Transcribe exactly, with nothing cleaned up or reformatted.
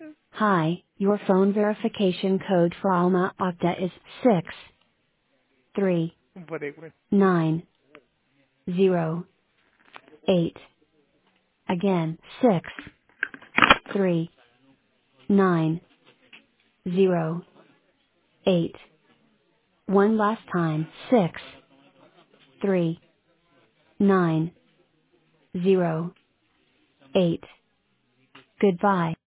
Hi, your phone verification code for Alma Okta is six three Bore, güey. nine zero eight. Again, six three nine zero eight. One last time, six three nine zero eight. Goodbye.